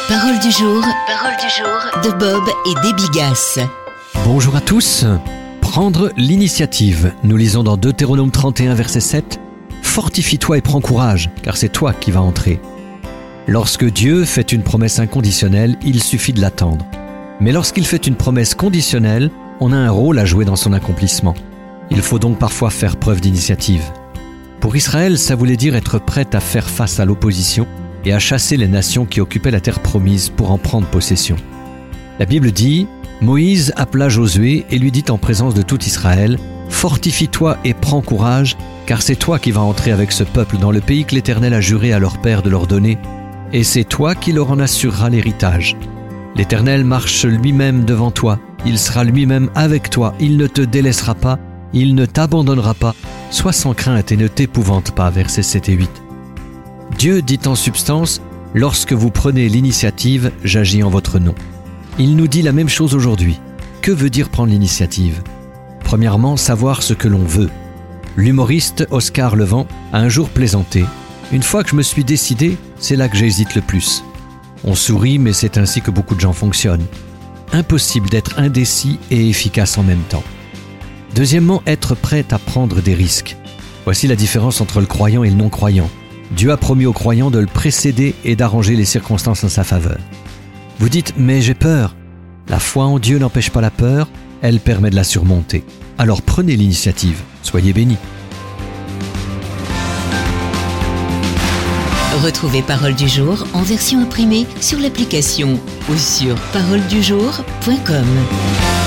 Parole du jour de Bob et Déby Gasse. Bonjour à tous. Prendre l'initiative. Nous lisons dans Deutéronome 31, verset 7. « Fortifie-toi et prends courage, car c'est toi qui vas entrer. » Lorsque Dieu fait une promesse inconditionnelle, il suffit de l'attendre. Mais lorsqu'il fait une promesse conditionnelle, on a un rôle à jouer dans son accomplissement. Il faut donc parfois faire preuve d'initiative. Pour Israël, ça voulait dire être prêt à faire face à l'opposition et à chasser les nations qui occupaient la terre promise pour en prendre possession. La Bible dit « Moïse appela Josué et lui dit en présence de tout Israël « Fortifie-toi et prends courage, car c'est toi qui vas entrer avec ce peuple dans le pays que l'Éternel a juré à leur père de leur donner, et c'est toi qui leur en assureras l'héritage. L'Éternel marche lui-même devant toi, il sera lui-même avec toi, il ne te délaissera pas, il ne t'abandonnera pas, sois sans crainte et ne t'épouvante pas. » Versets 7 et 8. Dieu dit en substance « Lorsque vous prenez l'initiative, j'agis en votre nom ». Il nous dit la même chose aujourd'hui. Que veut dire prendre l'initiative ? Premièrement, savoir ce que l'on veut. L'humoriste Oscar Levent a un jour plaisanté. « Une fois que je me suis décidé, c'est là que j'hésite le plus. » On sourit, mais c'est ainsi que beaucoup de gens fonctionnent. Impossible d'être indécis et efficace en même temps. Deuxièmement, être prêt à prendre des risques. Voici la différence entre le croyant et le non-croyant. Dieu a promis aux croyants de le précéder et d'arranger les circonstances en sa faveur. Vous dites « mais j'ai peur ». La foi en Dieu n'empêche pas la peur, elle permet de la surmonter. Alors prenez l'initiative, soyez bénis. Retrouvez Parole du jour en version imprimée sur l'application ou sur paroledujour.com.